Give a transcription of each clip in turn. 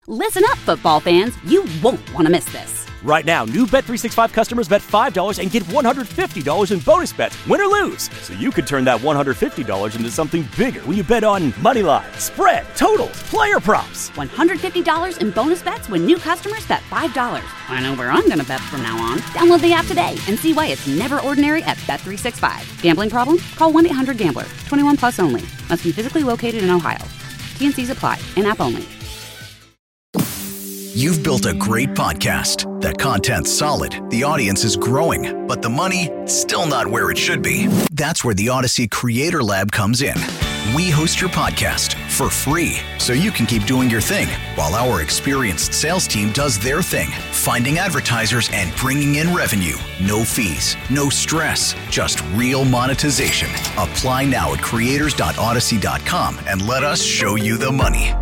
Listen up, football fans. You won't want to miss this. Right now, new Bet365 customers bet $5 and get $150 in bonus bets, win or lose. So you could turn that $150 into something bigger when you bet on money line, spread, totals, player props. $150 in bonus bets when new customers bet $5. I know where I'm going to bet from now on. Download the app today and see why it's never ordinary at Bet365. Gambling problem? Call 1-800-GAMBLER. 21 plus only. Must be physically located in Ohio. T&Cs apply. In-app only. You've built a great podcast. The content's solid, the audience is growing, but the money, still not where it should be. That's where the Odyssey Creator Lab comes in. We host your podcast for free, so you can keep doing your thing, while our experienced sales team does their thing, finding advertisers and bringing in revenue. No fees, no stress, just real monetization. Apply now at creators.odyssey.com and let us show you the money.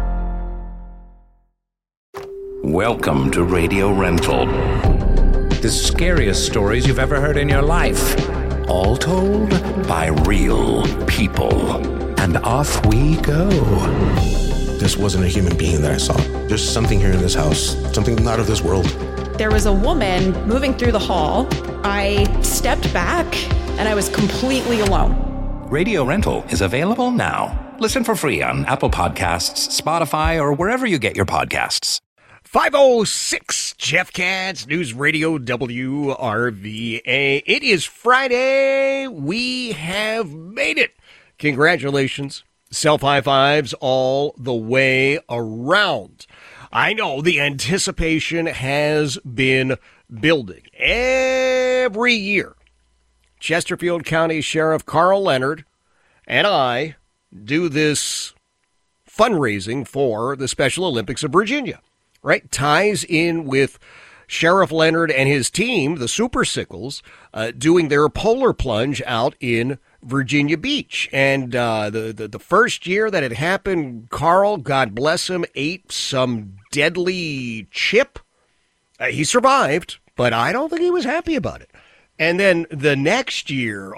Welcome to Radio Rental. The scariest stories you've ever heard in your life. All told by real people. And off we go. This wasn't a human being that I saw. There's something here in this house, something not of this world. There was a woman moving through the hall. I stepped back and I was completely alone. Radio Rental is available now. Listen for free on Apple Podcasts, Spotify, or wherever you get your podcasts. 506 Jeff Katz, News Radio WRVA. It is Friday. We have made it. Congratulations. Self-high fives all the way around. I know the anticipation has been building. Every year, Chesterfield County Sheriff Carl Leonard and I do this fundraising for the Special Olympics of Virginia. Right, ties in with Sheriff Leonard and his team, the Super Sickles, doing their polar plunge out in Virginia Beach. And the first year that it happened, Carl, God bless him, ate some deadly chip. He survived, but I don't think he was happy about it. And then the next year,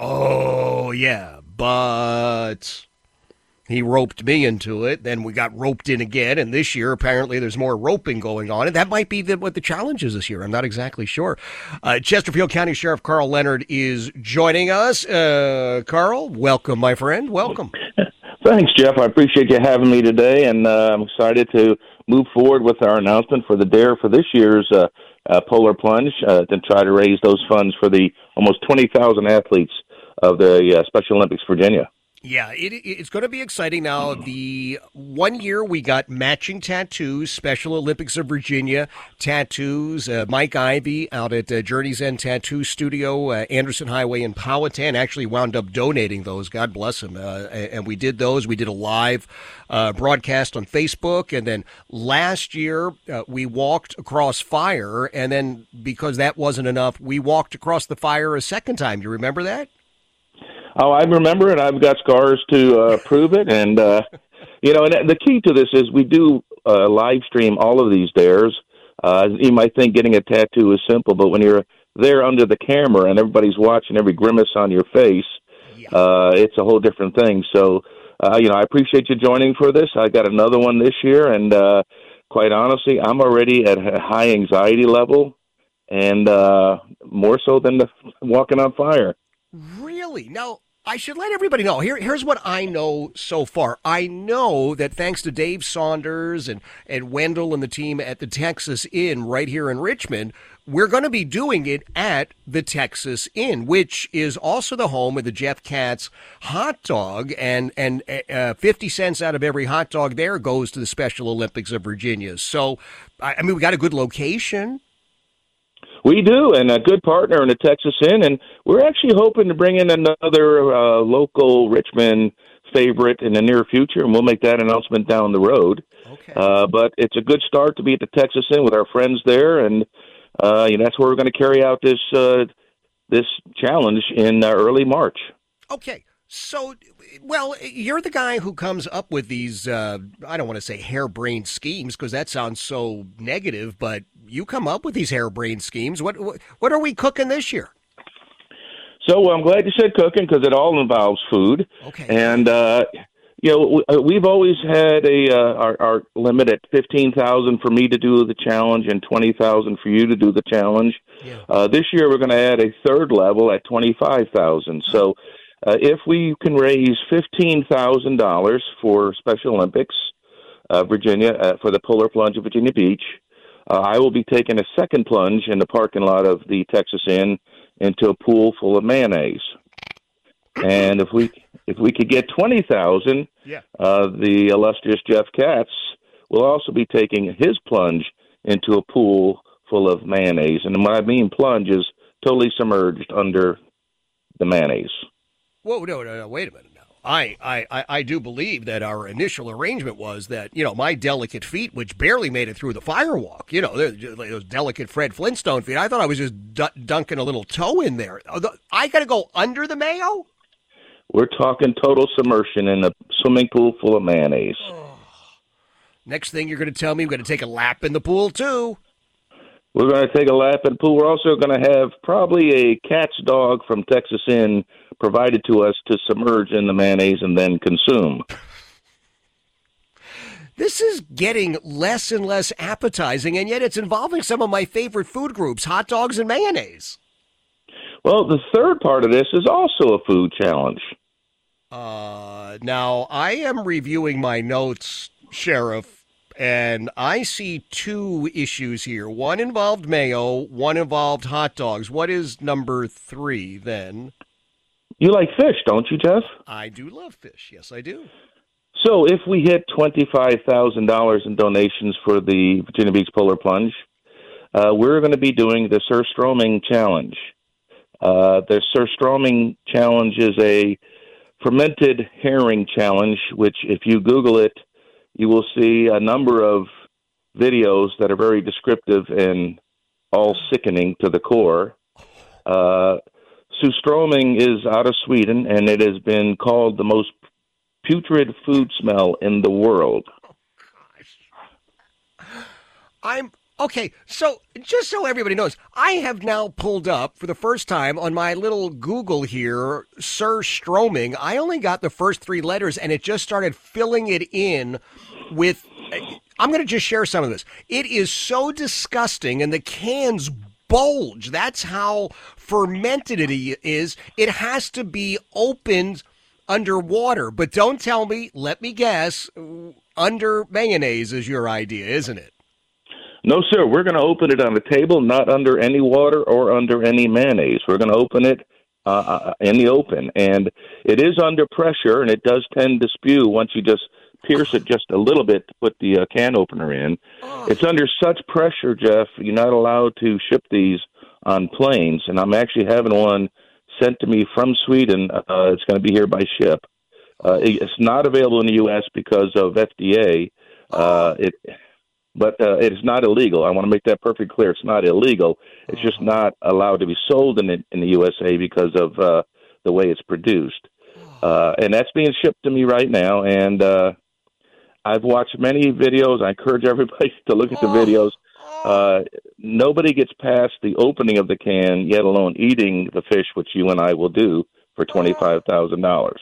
but he roped me into it. Then we got roped in again. And this year, apparently, there's more roping going on. And that might be what the challenge is this year. I'm not exactly sure. Chesterfield County Sheriff Carl Leonard is joining us. Carl, welcome, my friend. Welcome. Thanks, Jeff. I appreciate you having me today. And I'm excited to move forward with our announcement for the DARE for this year's Polar Plunge to try to raise those funds for the almost 20,000 athletes of the Special Olympics Virginia. Yeah, it's going to be exciting now. The 1 year we got matching tattoos, Special Olympics of Virginia tattoos. Mike Ivey out at Journey's End Tattoo Studio, Anderson Highway in Powhatan, actually wound up donating those. God bless him. And we did those. We did a live broadcast on Facebook. And then last year we walked across fire. And then because that wasn't enough, we walked across the fire a second time. You remember that? Oh, I remember it. I've got scars to prove it. And, and the key to this is we do live stream all of these dares. You might think getting a tattoo is simple, but when you're there under the camera and everybody's watching every grimace on your face, it's a whole different thing. So, I appreciate you joining for this. I got another one this year, and quite honestly, I'm already at a high anxiety level, and more so than the walking on fire. Really? Now, I should let everybody know. Here's what I know so far. I know that thanks to Dave Saunders and Wendell and the team at the Texas Inn right here in Richmond, we're going to be doing it at the Texas Inn, which is also the home of the Jeff Katz hot dog, and 50 cents out of every hot dog there goes to the Special Olympics of Virginia. So, I mean, we got a good location. We do, and a good partner in the Texas Inn, and we're actually hoping to bring in another local Richmond favorite in the near future, and we'll make that announcement down the road. Okay. But it's a good start to be at the Texas Inn with our friends there, and that's where we're going to carry out this challenge in early March. Okay. So, well, you're the guy who comes up with these, I don't want to say harebrained schemes because that sounds so negative, but you come up with these harebrained schemes. What are we cooking this year? So I'm glad you said cooking because it all involves food. Okay. And, We've always had our limit at 15,000 for me to do the challenge and 20,000 for you to do the challenge. Yeah. This year we're going to add a third level at 25,000. So if we can raise $15,000 for Special Olympics, Virginia, for the Polar Plunge at Virginia Beach, I will be taking a second plunge in the parking lot of the Texas Inn into a pool full of mayonnaise. And if we could get 20,000, the illustrious Jeff Katz will also be taking his plunge into a pool full of mayonnaise. And when I mean plunge is totally submerged under the mayonnaise. Whoa, no, wait a minute now. I do believe that our initial arrangement was that, my delicate feet, which barely made it through the firewalk, those delicate Fred Flintstone feet, I thought I was just dunking a little toe in there. I got to go under the mayo? We're talking total submersion in a swimming pool full of mayonnaise. Oh. Next thing you're going to tell me, I'm going to take a lap in the pool, too. We're going to take a lap in the pool. We're also going to have probably a Cat's dog from Texas Inn provided to us to submerge in the mayonnaise and then consume. This is getting less and less appetizing, and yet it's involving some of my favorite food groups, hot dogs and mayonnaise. Well, the third part of this is also a food challenge. Now, I am reviewing my notes, Sheriff, and I see two issues here. One involved mayo, one involved hot dogs. What is number 3, then? You like fish, don't you, Jeff? I do love fish. Yes, I do. So if we hit $25,000 in donations for the Virginia Beach Polar Plunge, we're going to be doing the Surströmming Challenge. The Surströmming Challenge is a fermented herring challenge, which if you Google it, you will see a number of videos that are very descriptive and all sickening to the core. Surströmming is out of Sweden, and it has been called the most putrid food smell in the world. Oh, gosh. Okay, so just so everybody knows, I have now pulled up for the first time on my little Google here, Surströmming. I only got the first 3 letters, and it just started filling it in with, I'm going to just share some of this. It is so disgusting, and the cans bulge. That's how fermented it is. It has to be opened underwater. But don't tell me, let me guess, under mayonnaise is your idea, isn't it? No, sir. We're going to open it on the table, not under any water or under any mayonnaise. We're going to open it in the open. And it is under pressure, and it does tend to spew once you just pierce it just a little bit to put the can opener in. Oh. It's under such pressure, Jeff, you're not allowed to ship these on planes. And I'm actually having one sent to me from Sweden. It's going to be here by ship. It's not available in the U.S. because of FDA. But it is not illegal. I want to make that perfectly clear. It's not illegal. It's just not allowed to be sold in the USA because of the way it's produced. And that's being shipped to me right now. And I've watched many videos. I encourage everybody to look at the videos. Nobody gets past the opening of the can, yet alone eating the fish, which you and I will do for $25,000.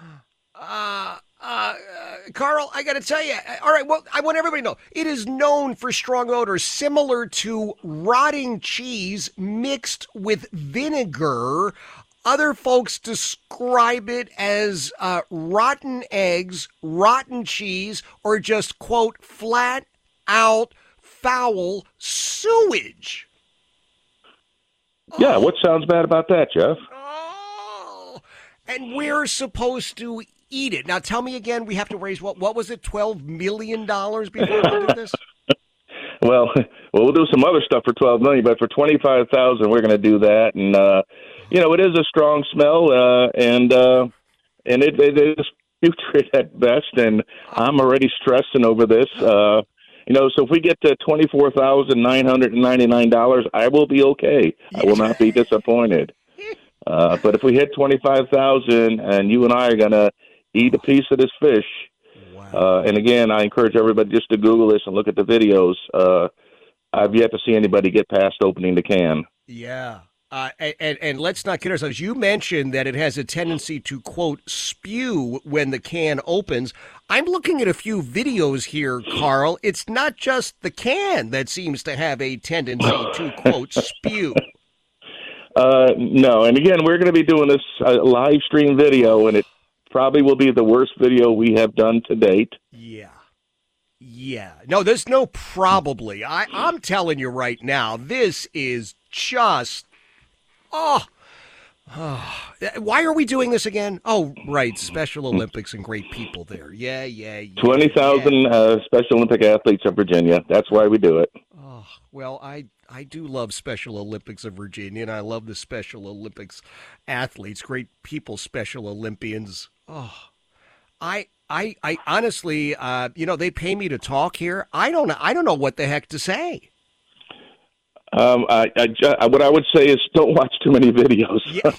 Carl, I got to tell you, all right, well, I want everybody to know, it is known for strong odors similar to rotting cheese mixed with vinegar. Other folks describe it as rotten eggs, rotten cheese, or just, quote, flat out foul sewage. Yeah, what sounds bad about that, Jeff? Oh, and we're supposed to eat it. Now, tell me again, we have to raise, what was it, $12 million before we do this? Well, we'll do some other stuff for $12 million, but for $25,000, we're going to do that. And, it is a strong smell, and it is putrid at best, and I'm already stressing over this. So if we get to $24,999, I will be okay. I will not be disappointed. But if we hit $25,000 and you and I are going to eat a piece of this fish, wow. And again, I encourage everybody just to Google this and look at the videos. I've yet to see anybody get past opening the can. Yeah. And let's not kid ourselves. You mentioned that it has a tendency to, quote, spew when the can opens. I'm looking at a few videos here, Carl. It's not just the can that seems to have a tendency to, quote, spew. No, and again, we're going to be doing this live stream video, and it probably will be the worst video we have done to date. Yeah. No, there's no probably. I'm telling you right now, this is just, why are we doing this again? Oh, right, Special Olympics and great people there. Yeah. 20,000 Special Olympic athletes of Virginia. That's why we do it. Oh, well, I do love Special Olympics of Virginia, and I love the Special Olympics athletes, great people, Special Olympians. Oh, I honestly, they pay me to talk here. I don't know what the heck to say. What I would say is don't watch too many videos.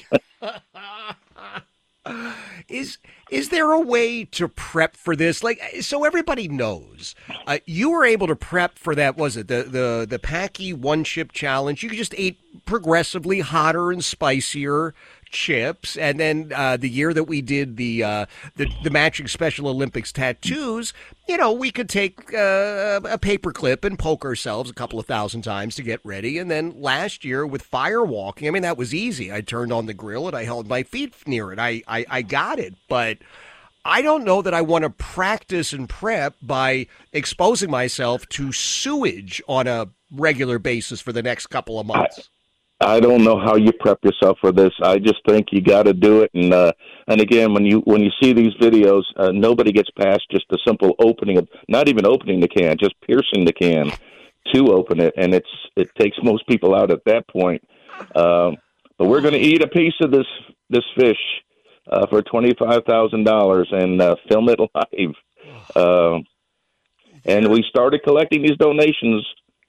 Is there a way to prep for this? Like, so everybody knows, you were able to prep for that. Was it the Packy One Chip Challenge? You just ate progressively hotter and spicier chips, and then the year that we did the matching Special Olympics tattoos, we could take a paper clip and poke ourselves a couple of thousand times to get ready. And then last year with fire walking, I mean, that was easy. I turned on the grill and I held my feet near it. I got it, but I don't know that I want to practice and prep by exposing myself to sewage on a regular basis for the next couple of months. I don't know how you prep yourself for this. I just think you got to do it. And again, when you see these videos, nobody gets past just the simple opening of, not even opening the can, just piercing the can to open it, and it takes most people out at that point. But we're going to eat a piece of this fish for $25,000 and film it live. And we started collecting these donations.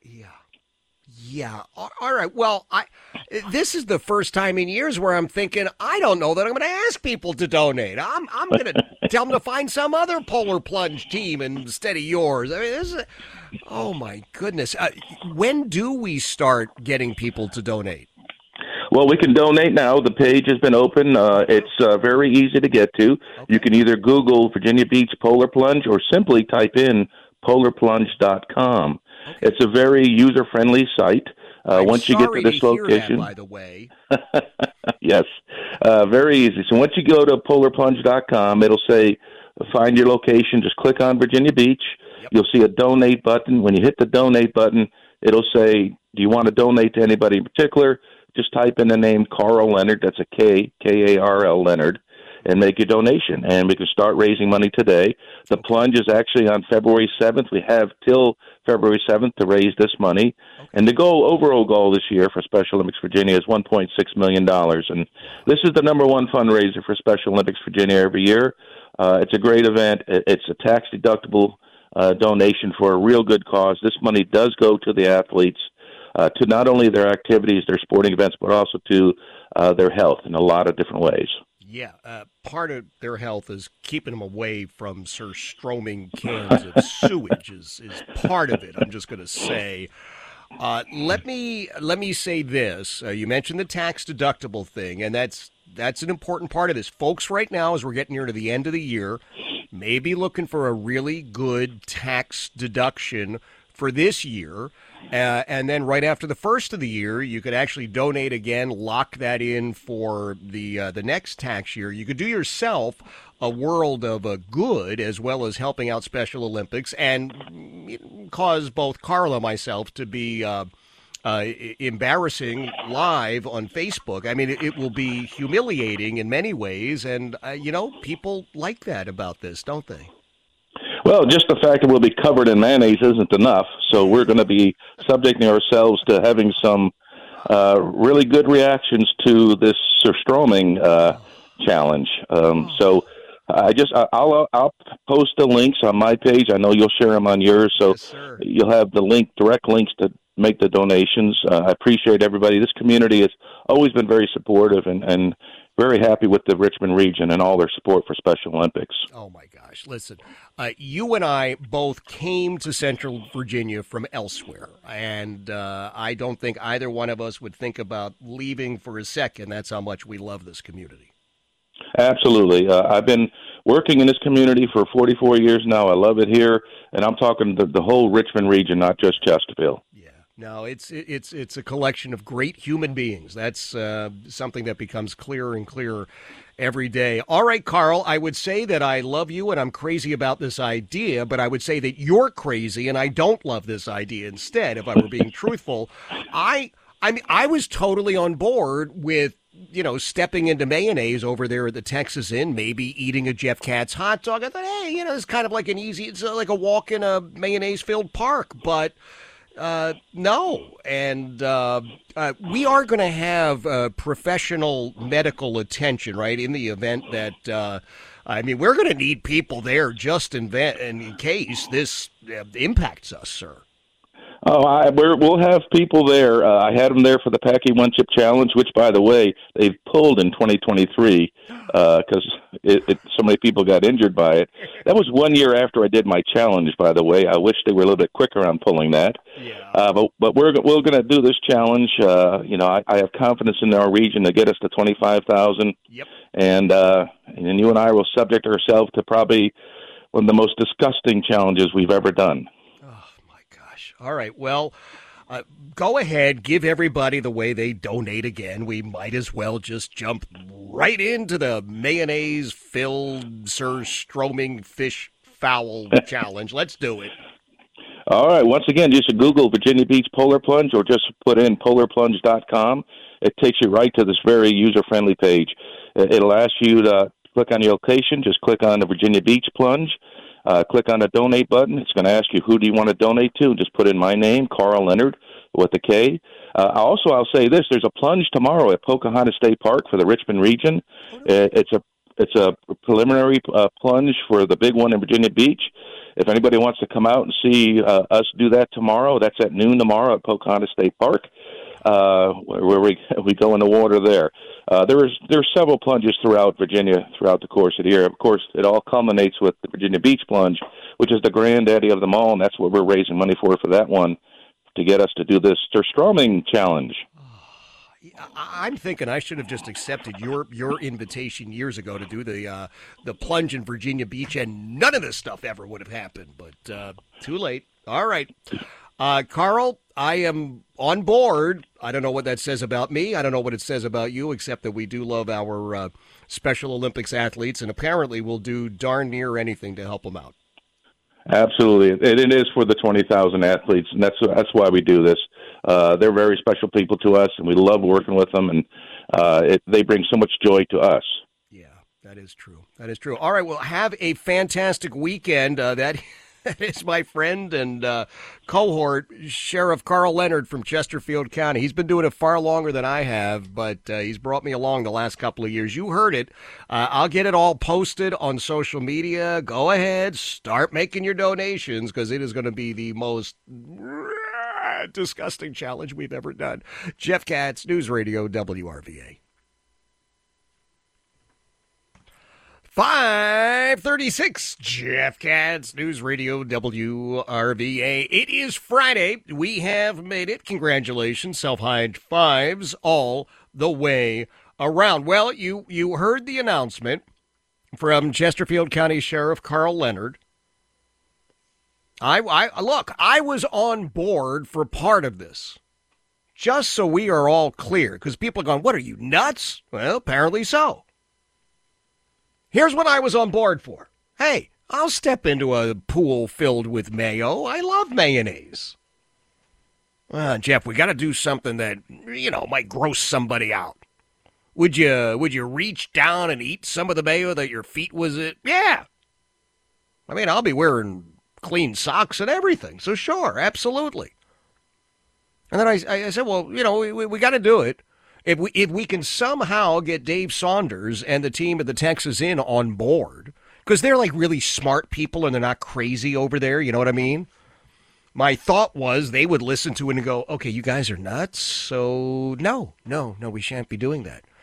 Yeah. All right. Well, this is the first time in years where I'm thinking, I don't know that I'm going to ask people to donate. I'm going to tell them to find some other Polar Plunge team instead of yours. I mean, oh my goodness. When do we start getting people to donate? Well, we can donate now. The page has been open. It's very easy to get to. Okay. You can either Google Virginia Beach Polar Plunge or simply type in polarplunge.com. Okay. It's a very user-friendly site. Once you get to this location, by the way. Yes, very easy. So once you go to polarplunge.com, it'll say find your location. Just click on Virginia Beach. Yep. You'll see a donate button. When you hit the donate button, it'll say, do you want to donate to anybody in particular? Just type in the name Carl Leonard. That's a K-A-R-L Leonard. And make a donation, and we can start raising money today. The plunge is actually on February 7th. We have till February 7th to raise this money. Okay. And the overall goal this year for Special Olympics Virginia is $1.6 million. And this is the number one fundraiser for Special Olympics Virginia every year. It's a great event. It's a tax-deductible donation for a real good cause. This money does go to the athletes, to not only their activities, their sporting events, but also to their health in a lot of different ways. Yeah, part of their health is keeping them away from surstroming cans of sewage is part of it. I'm just going to say. Let me say this. You mentioned the tax deductible thing, and that's an important part of this. Folks, right now, as we're getting near to the end of the year, may be looking for a really good tax deduction for this year. And then right after the first of the year, you could actually donate again, lock that in for the next tax year. You could do yourself a world of good, as well as helping out Special Olympics, and cause both Carl and myself to be embarrassing live on Facebook. I mean, it will be humiliating in many ways, and people like that about this, don't they? Well, just the fact that we'll be covered in mayonnaise isn't enough, so we're going to be subjecting ourselves to having some really good reactions to this surstroming challenge. So I'll post the links on my page. I know you'll share them on yours, so yes, you'll have the direct links to make the donations. I appreciate everybody. This community has always been very supportive, and very happy with the Richmond region and all their support for Special Olympics. Oh, my gosh. Listen, you and I both came to Central Virginia from elsewhere, and I don't think either one of us would think about leaving for a second. That's how much we love this community. Absolutely. I've been working in this community for 44 years now. I love it here, and I'm talking the whole Richmond region, not just Chesterfield. No, it's a collection of great human beings. That's something that becomes clearer and clearer every day. All right, Carl, I would say that I love you and I'm crazy about this idea, but I would say that you're crazy and I don't love this idea instead, if I were being truthful. I mean, I was totally on board with, stepping into mayonnaise over there at the Texas Inn, maybe eating a Jeff Katz hot dog. I thought, hey, it's kind of like it's like a walk in a mayonnaise-filled park, but... no, and we are going to have professional medical attention, right, in the event that, we're going to need people there just in case this impacts us, sir. Oh, we'll have people there. I had them there for the Packy One Chip Challenge, which, by the way, they've pulled in 2023 because so many people got injured by it. That was 1 year after I did my challenge, by the way. I wish they were a little bit quicker on pulling that. Yeah. But we're going to do this challenge. I have confidence in our region to get us to 25,000. Yep. And you and I will subject ourselves to probably one of the most disgusting challenges we've ever done. All right, well, go ahead, give everybody the way they donate again. We might as well just jump right into the mayonnaise-filled surströmming fish fowl challenge. Let's do it. All right, once again, just Google Virginia Beach Polar Plunge or just put in polarplunge.com. It takes you right to this very user-friendly page. It'll ask you to click on your location. Just click on the Virginia Beach Plunge. Click on the donate button. It's going to ask you who do you want to donate to. Just put in my name, Carl Leonard, with a K. I'll say this: there's a plunge tomorrow at Pocahontas State Park for the Richmond region. It's a preliminary plunge for the big one in Virginia Beach. If anybody wants to come out and see us do that tomorrow, that's at noon tomorrow at Pocahontas State Park, where we go in the water there. There's several plunges throughout Virginia throughout the course of the year. Of course, it all culminates with the Virginia Beach Plunge, which is the granddaddy of them all, and that's what we're raising money for that one, to get us to do this surströmming challenge. I'm thinking I should have just accepted your invitation years ago to do the plunge in Virginia Beach, and none of this stuff ever would have happened. But too late. All right. Carl, I am on board. I don't know what that says about me. I don't know what it says about you, except that we do love our Special Olympics athletes, and apparently we'll do darn near anything to help them out. Absolutely. It is for the 20,000 athletes, and that's why we do this. They're very special people to us, and we love working with them, and they bring so much joy to us. Yeah, that is true. That is true. All right, well, have a fantastic weekend. That is my friend and cohort, Sheriff Carl Leonard from Chesterfield County. He's been doing it far longer than I have, but he's brought me along the last couple of years. You heard it. I'll get it all posted on social media. Go ahead, start making your donations, because it is going to be the most disgusting challenge we've ever done. Jeff Katz, News Radio WRVA. 5:36, Jeff Katz, News Radio WRVA. It is Friday. We have made it. Congratulations, self-high fives all the way around. Well, you heard the announcement from Chesterfield County Sheriff Carl Leonard. I was on board for part of this, just so we are all clear, because people are going, what are you, nuts? Well, apparently so. Here's what I was on board for. Hey, I'll step into a pool filled with mayo. I love mayonnaise. Jeff, we got to do something that, might gross somebody out. Would you reach down and eat some of the mayo that your feet was in? Yeah. I mean, I'll be wearing clean socks and everything, so sure, absolutely. And then I said, well, we got to do it. If we can somehow get Dave Saunders and the team at the Texas Inn on board, because they're like really smart people and they're not crazy over there, you know what I mean? My thought was they would listen to it and go, okay, you guys are nuts, so no, we shan't be doing that.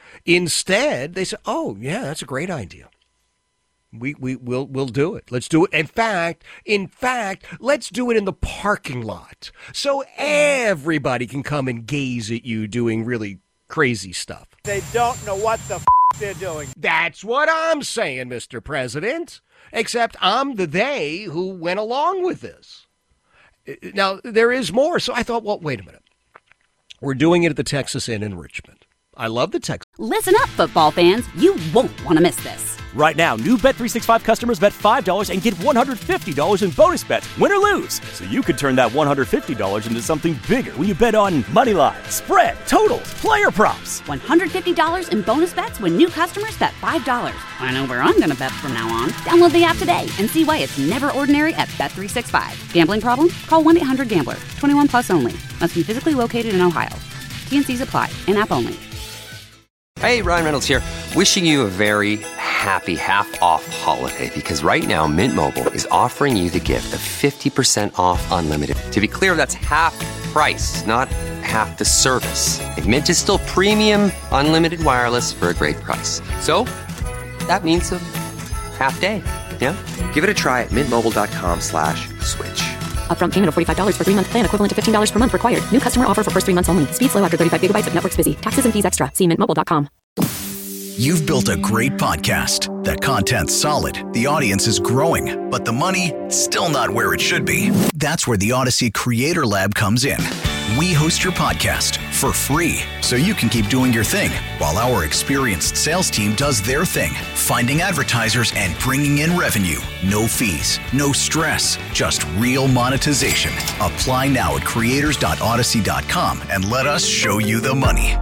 Instead, they said, oh, yeah, that's a great idea. We'll do it. Let's do it. In fact, let's do it in the parking lot so everybody can come and gaze at you doing really crazy stuff. They don't know what the they're doing. That's what I'm saying, Mr. President. Except I'm the they who went along with this. Now, there is more. So I thought, well, wait a minute. We're doing it at the Texas Inn in Richmond. I love the Texas. Listen up, football fans. You won't want to miss this. Right now, new Bet365 customers bet $5 and get $150 in bonus bets, win or lose. So you could turn that $150 into something bigger when you bet on money line, spread, totals, player props. $150 in bonus bets when new customers bet $5. I know where I'm going to bet from now on. Download the app today and see why it's never ordinary at Bet365. Gambling problem? Call 1-800-GAMBLER. 21 plus only. Must be physically located in Ohio. T&Cs apply. In-app only. Hey, Ryan Reynolds here. Wishing you a very happy half-off holiday because right now Mint Mobile is offering you the gift of 50% off unlimited. To be clear, that's half price, not half the service. And Mint is still premium unlimited wireless for a great price. So that means a half day. Yeah? Give it a try at mintmobile.com/switch. Upfront payment of $45 for 3-month plan, equivalent to $15 per month required. New customer offer for first 3 months only. Speed slow after 35 gigabytes if network's busy. Taxes and fees extra. See mintmobile.com. You've built a great podcast. That content's solid. The audience is growing, but the money still not where it should be. That's where the Odyssey Creator Lab comes in. We host your podcast for free so you can keep doing your thing while our experienced sales team does their thing, finding advertisers and bringing in revenue. No fees, no stress, just real monetization. Apply now at creators.odyssey.com and let us show you the money.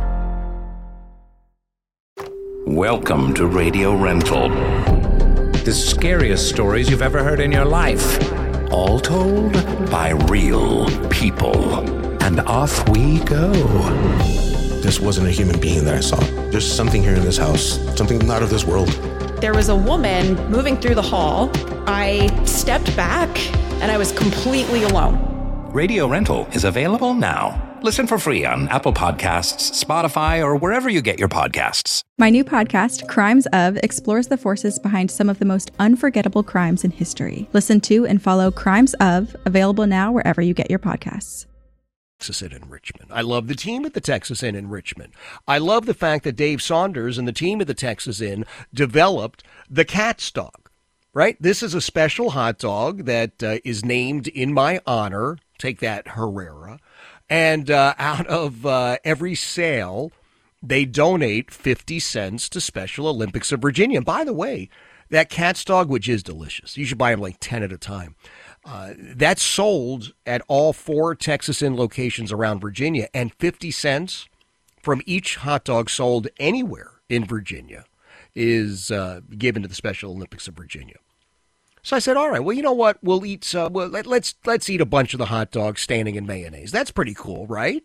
Welcome to Radio Rental. The scariest stories you've ever heard in your life. All told by real people. And off we go. This wasn't a human being that I saw. There's something here in this house, something not of this world. There was a woman moving through the hall. I stepped back and I was completely alone. Radio Rental is available now. Listen for free on Apple Podcasts, Spotify, or wherever you get your podcasts. My new podcast, Crimes Of, explores the forces behind some of the most unforgettable crimes in history. Listen to and follow Crimes Of, available now wherever you get your podcasts. Texas Inn in Richmond. I love the team at the Texas Inn in Richmond. I love the fact that Dave Saunders and the team at the Texas Inn developed the Katz dog, right? This is a special hot dog that is named in my honor. Take that, Herrera. And out of every sale, they donate 50 cents to Special Olympics of Virginia. And by the way, that Katz dog, which is delicious, you should buy them like 10 at a time. That's sold at all 4 Texas Inn locations around Virginia. And 50 cents from each hot dog sold anywhere in Virginia is given to the Special Olympics of Virginia. So I said, all right, well, you know what? We'll eat. Let's eat a bunch of the hot dogs standing in mayonnaise. That's pretty cool, right?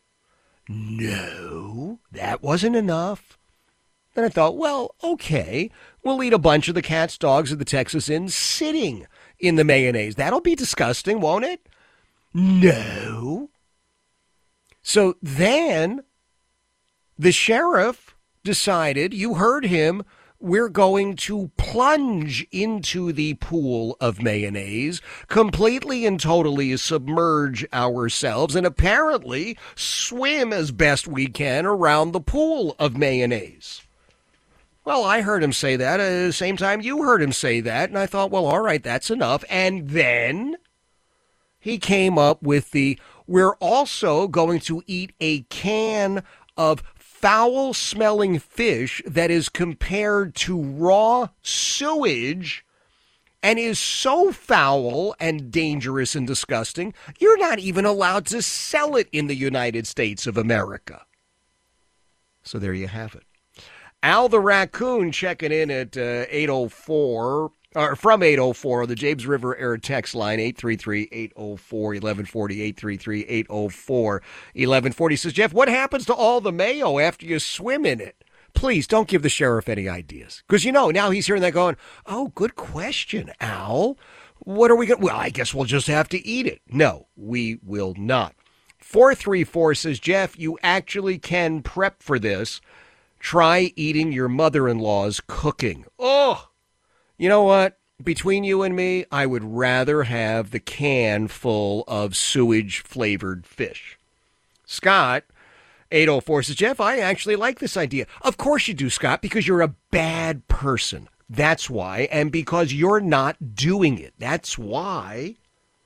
No, that wasn't enough. Then I thought, well, okay, we'll eat a bunch of the Katz dogs at the Texas Inn sitting in the mayonnaise. That'll be disgusting, won't it? No. So then the sheriff decided, you heard him, we're going to plunge into the pool of mayonnaise, completely and totally submerge ourselves, and apparently swim as best we can around the pool of mayonnaise. Well, I heard him say that at the same time you heard him say that, and I thought, well, all right, that's enough. And then he came up with we're also going to eat a can of foul-smelling fish that is compared to raw sewage and is so foul and dangerous and disgusting, you're not even allowed to sell it in the United States of America. So there you have it. Al the Raccoon checking in at 804, or from 804, the James River Air text line, 833-804-1140, 833-804-1140. Says, Jeff, what happens to all the mayo after you swim in it? Please don't give the sheriff any ideas. Because, now he's hearing that going, oh, good question, Al. What are we going to, well, I guess we'll just have to eat it. No, we will not. 434 says, Jeff, you actually can prep for this. Try eating your mother-in-law's cooking. Oh, you know what? Between you and me, I would rather have the can full of sewage-flavored fish. Scott, 804 says, Jeff, I actually like this idea. Of course you do, Scott, because you're a bad person. That's why, and because you're not doing it. That's why.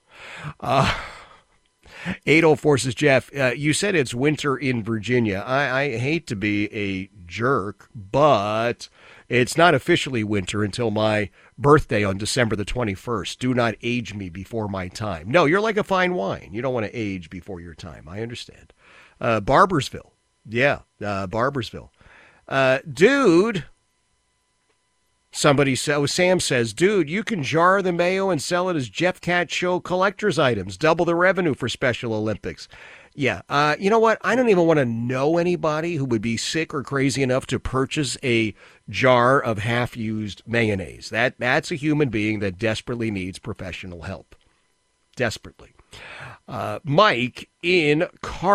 804 says, Jeff, you said it's winter in Virginia. I hate to be a jerk, but it's not officially winter until my birthday on December the 21st. Do not age me before my time. No, you're like a fine wine. You don't want to age before your time. I understand. Barbersville. Yeah, Barbersville. Dude. Somebody said, Sam says, dude, you can jar the mayo and sell it as Jeff Cat Show collector's items. Double the revenue for Special Olympics. Yeah. You know what? I don't even want to know anybody who would be sick or crazy enough to purchase a jar of half-used mayonnaise. That's a human being that desperately needs professional help. Desperately. Mike in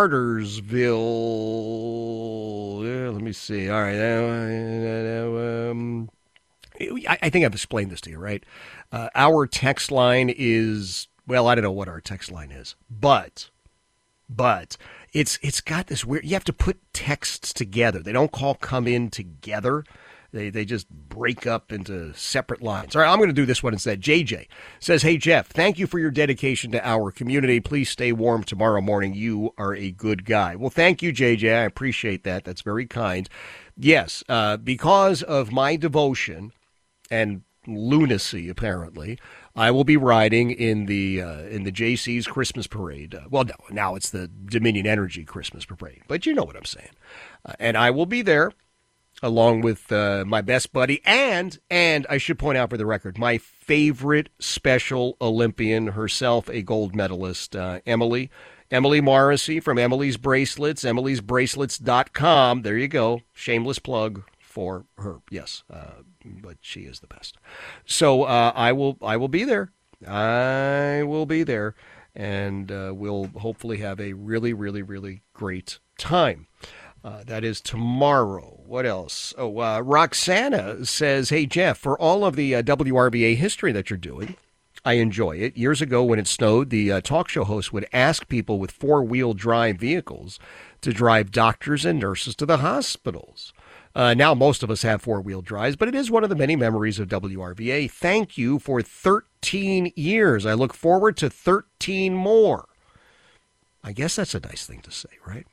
Cartersville. Let me see. All right. I think I've explained this to you, right? Our text line is, well, I don't know what our text line is, but it's got this weird, you have to put texts together. They don't come in together. They just break up into separate lines. All right, I'm going to do this one instead. JJ says, hey, Jeff, thank you for your dedication to our community. Please stay warm tomorrow morning. You are a good guy. Well, thank you, JJ. I appreciate that. That's very kind. Yes, because of my devotion and lunacy, apparently, I will be riding in the JC's Christmas parade. Well, no, now it's the Dominion Energy Christmas parade, but you know what I'm saying. And I will be there along with my best buddy and I should point out for the record, my favorite Special Olympian herself, a gold medalist, Emily Morrissey from Emily's Bracelets, emilysbracelets.com. There you go. Shameless plug for her. Yes. But she is the best. So I will be there. I will be there, and we'll hopefully have a really, really, really great time. That is tomorrow. What else? Oh, Roxana says, hey, Jeff, for all of the WRVA history that you're doing, I enjoy it. Years ago when it snowed, the talk show host would ask people with four-wheel drive vehicles to drive doctors and nurses to the hospitals. Now most of us have four-wheel drives, but it is one of the many memories of WRVA. Thank you for 13 years. I look forward to 13 more. I guess that's a nice thing to say, right?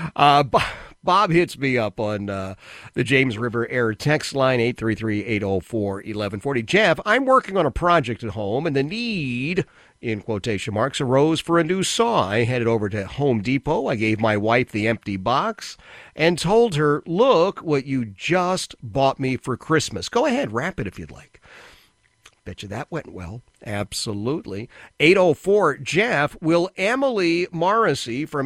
Bob hits me up on the James River Air text line, 833-804-1140. Jeff, I'm working on a project at home, and the need, in quotation marks, arose for a new saw. I headed over to Home Depot. I gave my wife the empty box and told her, look what you just bought me for Christmas. Go ahead, wrap it if you'd like. Bet you that went well. Absolutely. 804, Jeff, will Emily Morrissey from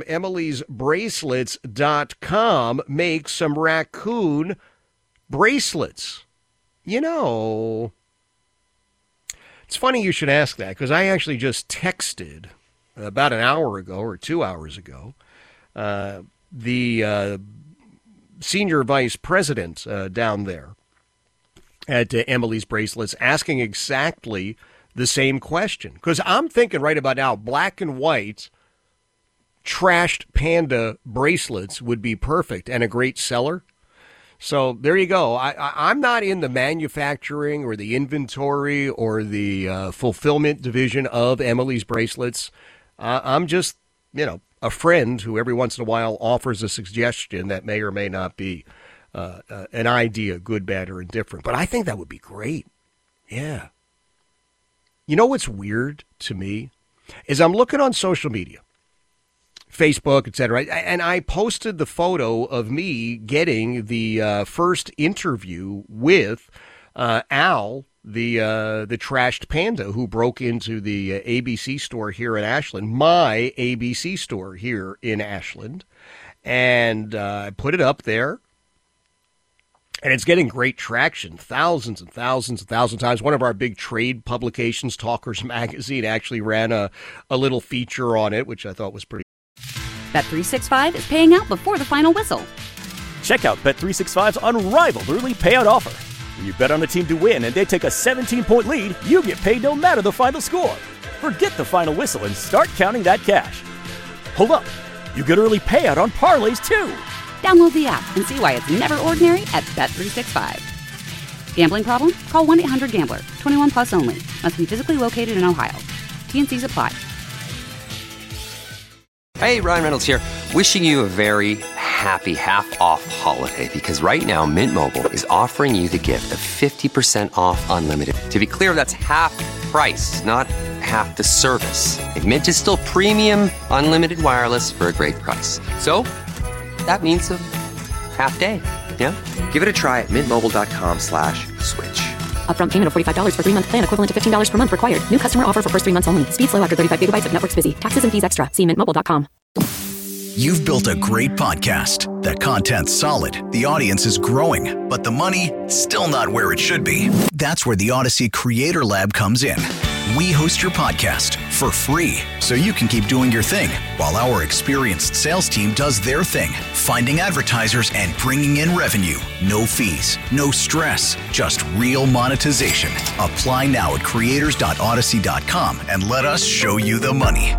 emilysbracelets.com make some raccoon bracelets? You know, it's funny you should ask that, because I actually just texted about an hour ago or 2 hours ago the senior vice president down there at Emily's Bracelets, asking exactly the same question. Because I'm thinking right about now, black and white trashed panda bracelets would be perfect and a great seller. So there you go. I'm not in the manufacturing or the inventory or the fulfillment division of Emily's Bracelets. I'm just, a friend who every once in a while offers a suggestion that may or may not be an idea, good, bad, or indifferent. But I think that would be great. Yeah. You know what's weird to me is I'm looking on social media, Facebook, etc., and I posted the photo of me getting the first interview with Al, the trashed panda who broke into the ABC store here in Ashland, my ABC store here in Ashland, and I put it up there. And it's getting great traction, thousands and thousands and thousands of times. One of our big trade publications, Talkers Magazine, actually ran a little feature on it, which I thought was pretty. Bet365 is paying out before the final whistle. Check out Bet365's unrivaled early payout offer. When you bet on a team to win and they take a 17-point lead, you get paid no matter the final score. Forget the final whistle and start counting that cash. Hold up. You get early payout on parlays, too. Download the app and see why it's never ordinary at Bet365. Gambling problem? Call 1-800-GAMBLER. 21 plus only. Must be physically located in Ohio. T&Cs apply. Hey, Ryan Reynolds here. Wishing you a very happy half-off holiday because right now Mint Mobile is offering you the gift of 50% off unlimited. To be clear, that's half price, not half the service. Like, Mint is still premium unlimited wireless for a great price. So that means a half day. Yeah? Give it a try at mintmobile.com/switch. Upfront payment of $45 for 3-month plan equivalent to $15 per month required. New customer offer for first 3 months only. Speed slow after 35 gigabytes if network's busy. Taxes and fees extra. See mintmobile.com. You've built a great podcast. The content's solid, the audience is growing, but the money, still not where it should be. That's where the Odyssey Creator Lab comes in. We host your podcast for free, so you can keep doing your thing, while our experienced sales team does their thing, finding advertisers and bringing in revenue. No fees, no stress, just real monetization. Apply now at creators.odyssey.com and let us show you the money.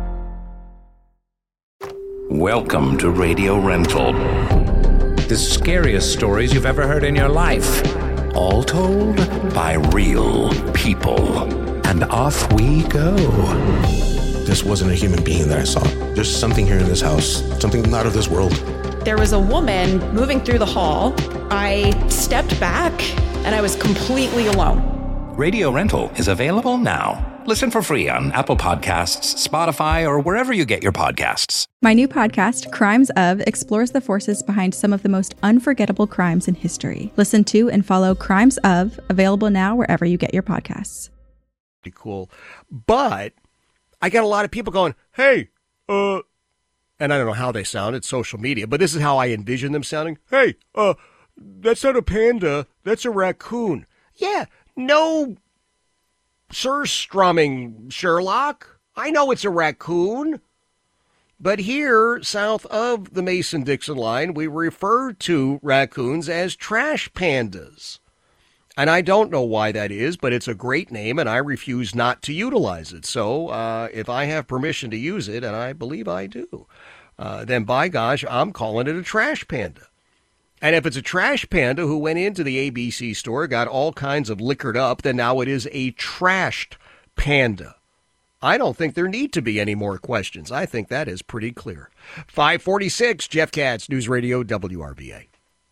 Welcome to Radio Rental. The scariest stories you've ever heard in your life. All told by real people. And off we go. This wasn't a human being that I saw. There's something here in this house, something not of this world. There was a woman moving through the hall. I stepped back and I was completely alone. Radio Rental is available now. Listen for free on Apple Podcasts, Spotify, or wherever you get your podcasts. My new podcast, Crimes Of, explores the forces behind some of the most unforgettable crimes in history. Listen to and follow Crimes Of, available now wherever you get your podcasts. Pretty cool. But I got a lot of people going, hey, and I don't know how they sound. It's social media, but this is how I envision them sounding. Hey, that's not a panda. That's a raccoon. Yeah, no, surstrumming, Sherlock. I know it's a raccoon. But here, south of the Mason-Dixon line, we refer to raccoons as trash pandas. And I don't know why that is, but it's a great name, and I refuse not to utilize it. So if I have permission to use it, and I believe I do, then by gosh, I'm calling it a trash panda. And if it's a trash panda who went into the ABC store, got all kinds of liquored up, then now it is a trashed panda. I don't think there need to be any more questions. I think that is pretty clear. 546, Jeff Katz, News Radio WRVA.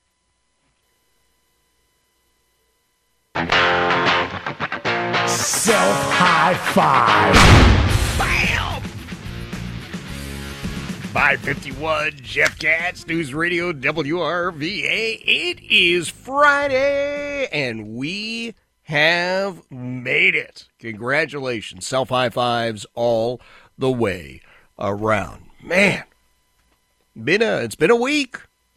Self-high five. Bam! 551, Jeff Katz, News Radio WRVA. It is Friday, and we have made it. Congratulations. Self-high fives all the way around. Man, it's been a week.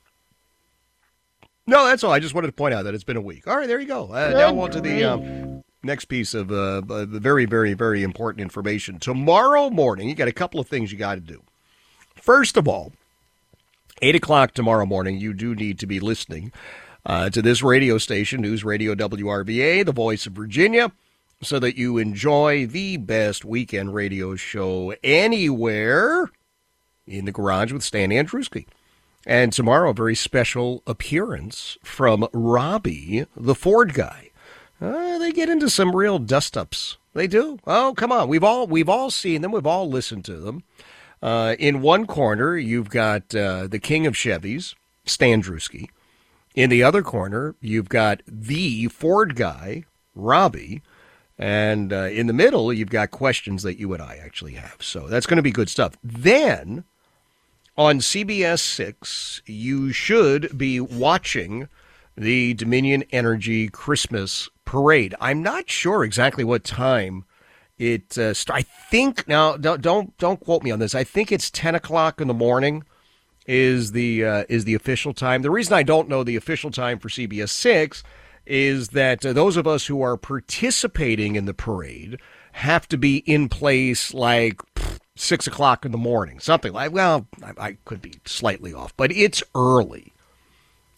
No, that's all. I just wanted to point out that it's been a week. All right, there you go. Now on to the next piece of very, very, very important information. Tomorrow morning, you got a couple of things you got to do. First of all, 8 o'clock tomorrow morning, you do need to be listening to this radio station, News Radio WRVA, the voice of Virginia, so that you enjoy the best weekend radio show anywhere in the garage with Stan Andruski. And tomorrow, a very special appearance from Robbie, the Ford guy. They get into some real dust-ups. They do. Oh, come on. We've all seen them. We've all listened to them. In one corner, you've got the king of Chevys, Stan Andruski. In the other corner, you've got the Ford guy, Robbie. And in the middle, you've got questions that you and I actually have. So that's going to be good stuff. Then, on CBS 6, you should be watching the Dominion Energy Christmas Parade. I'm not sure exactly what time it I think, now, don't quote me on this. I think it's 10 o'clock in the morning is the official time. The reason I don't know the official time for CBS 6 is that those of us who are participating in the parade have to be in place like 6 o'clock in the morning, something like, well, I could be slightly off, but it's early.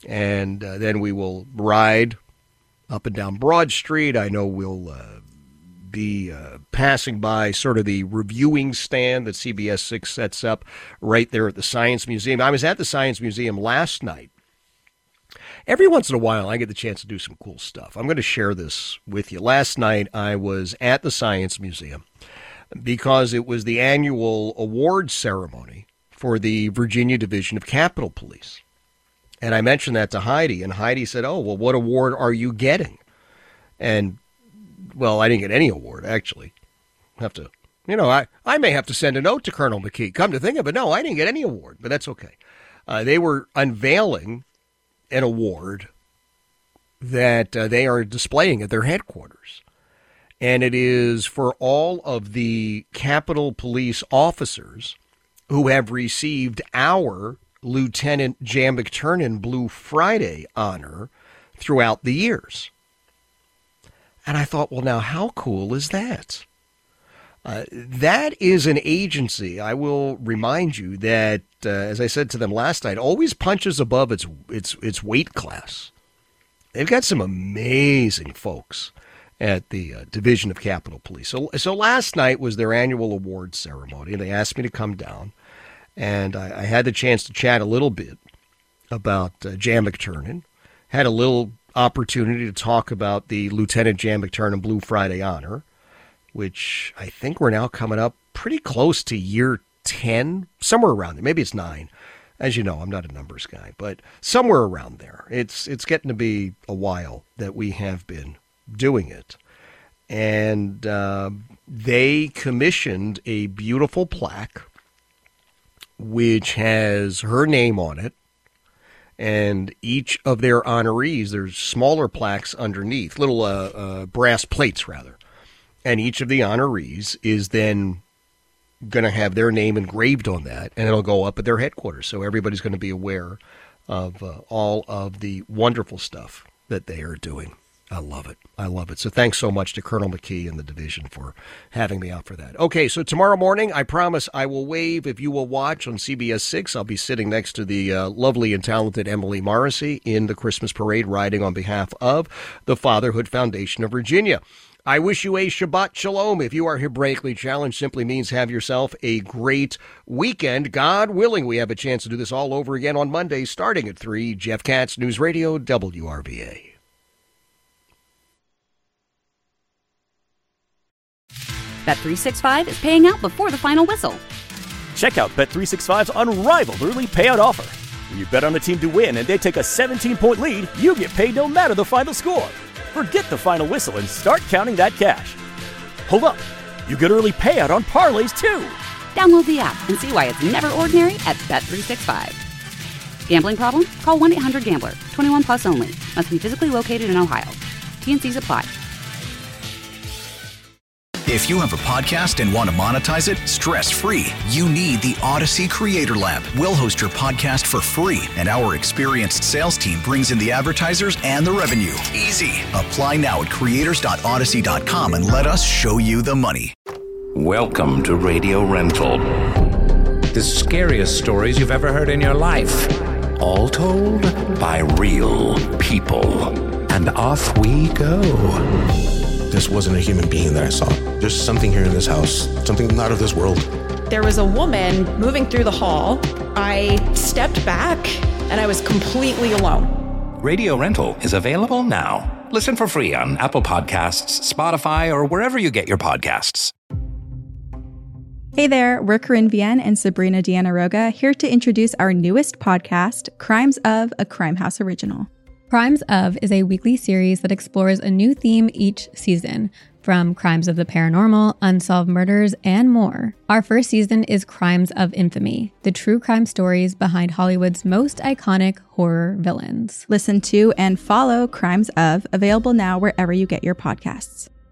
And then we will ride up and down Broad Street. I know we'll be passing by sort of the reviewing stand that CBS 6 sets up right there at the Science Museum. I was at the Science Museum last night. Every once in a while, I get the chance to do some cool stuff. I'm going to share this with you. Last night, I was at the Science Museum because it was the annual awards ceremony for the Virginia Division of Capitol Police. And I mentioned that to Heidi, and Heidi said, "Oh, well, what award are you getting?" And, well, I didn't get any award, actually. Have to, I may have to send a note to Colonel McKee. Come to think of it, no, I didn't get any award, but that's okay. They were unveiling an award that they are displaying at their headquarters. And it is for all of the Capitol Police officers who have received our Lieutenant Jan McTurnan Blue Friday honor throughout the years. And I thought, well, now, how cool is that? That is an agency, I will remind you, that, as I said to them last night, always punches above its weight class. They've got some amazing folks at the Division of Capitol Police. So last night was their annual awards ceremony, and they asked me to come down. And I had the chance to chat a little bit about Jan McTurnan, had a little opportunity to talk about the Lieutenant Jan McTurnan Blue Friday honor, which I think we're now coming up pretty close to year 10, somewhere around there. Maybe it's 9. As you know, I'm not a numbers guy, but somewhere around there. It's getting to be a while that we have been doing it. And they commissioned a beautiful plaque which has her name on it, and each of their honorees, there's smaller plaques underneath, little brass plates, rather, and each of the honorees is then going to have their name engraved on that, and it'll go up at their headquarters, so everybody's going to be aware of all of the wonderful stuff that they are doing. I love it. I love it. So thanks so much to Colonel McKee and the division for having me out for that. Okay, so tomorrow morning, I promise I will wave if you will watch on CBS 6. I'll be sitting next to the lovely and talented Emily Morrissey in the Christmas parade, riding on behalf of the Fatherhood Foundation of Virginia. I wish you a Shabbat Shalom. If you are Hebraically challenged, simply means have yourself a great weekend. God willing, we have a chance to do this all over again on Monday, starting at 3. Jeff Katz, News Radio, WRVA. Bet365 is paying out before the final whistle. Check out Bet365's unrivaled early payout offer. When you bet on a team to win and they take a 17-point lead, you get paid no matter the final score. Forget the final whistle and start counting that cash. Hold up. You get early payout on parlays, too. Download the app and see why it's never ordinary at Bet365. Gambling problem? Call 1-800-GAMBLER. 21 plus only. Must be physically located in Ohio. T&Cs apply. If you have a podcast and want to monetize it stress-free, you need the Odyssey Creator Lab. We'll host your podcast for free, and our experienced sales team brings in the advertisers and the revenue. Easy. Apply now at creators.odyssey.com and let us show you the money. Welcome to Radio Rental. The scariest stories you've ever heard in your life. All told by real people. And off we go. This wasn't a human being that I saw. There's something here in this house, something not of this world. There was a woman moving through the hall. I stepped back, and I was completely alone. Radio Rental is available now. Listen for free on Apple Podcasts, Spotify, or wherever you get your podcasts. Hey there, we're Corinne Vienne and Sabrina Deanna Roga, here to introduce our newest podcast, Crimes of, a Crime House original. Crimes of is a weekly series that explores a new theme each season, from crimes of the paranormal, unsolved murders, and more. Our first season is Crimes of Infamy, the true crime stories behind Hollywood's most iconic horror villains. Listen to and follow Crimes of, available now wherever you get your podcasts.